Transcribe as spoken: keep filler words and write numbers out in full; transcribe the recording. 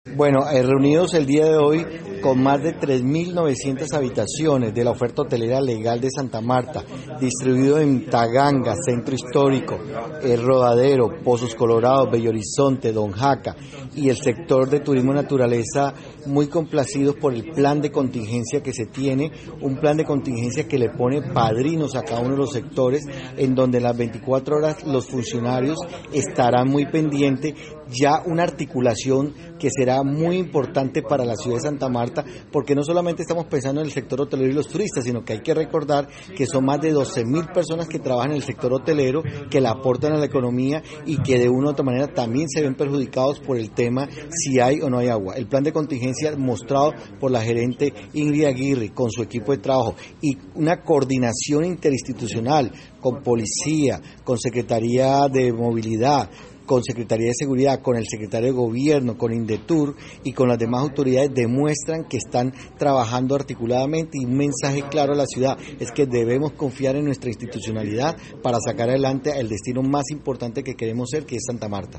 Bueno, eh, reunidos el día de hoy con más de tres mil novecientas habitaciones de la oferta hotelera legal de Santa Marta, distribuido en Taganga, Centro Histórico, El Rodadero, Pozos Colorados, Bello Horizonte, Don Jaca y el sector de turismo naturaleza, muy complacidos por el plan de contingencia que se tiene, un plan de contingencia que le pone padrinos a cada uno de los sectores, en donde en las veinticuatro horas los funcionarios estarán muy pendientes, ya una articulación que será muy importante para la ciudad de Santa Marta, porque no solamente estamos pensando en el sector hotelero y los turistas, sino que hay que recordar que son más de doce mil personas que trabajan en el sector hotelero, que la aportan a la economía y que de una u otra manera también se ven perjudicados por el tema si hay o no hay agua. El plan de contingencia mostrado por la gerente Ingrid Aguirre con su equipo de trabajo y una coordinación interinstitucional con policía, con Secretaría de Movilidad, con Secretaría de Seguridad, con el Secretario de Gobierno, con Indetur y con las demás autoridades, demuestran que están trabajando articuladamente, y un mensaje claro a la ciudad es que debemos confiar en nuestra institucionalidad para sacar adelante el destino más importante que queremos ser, que es Santa Marta.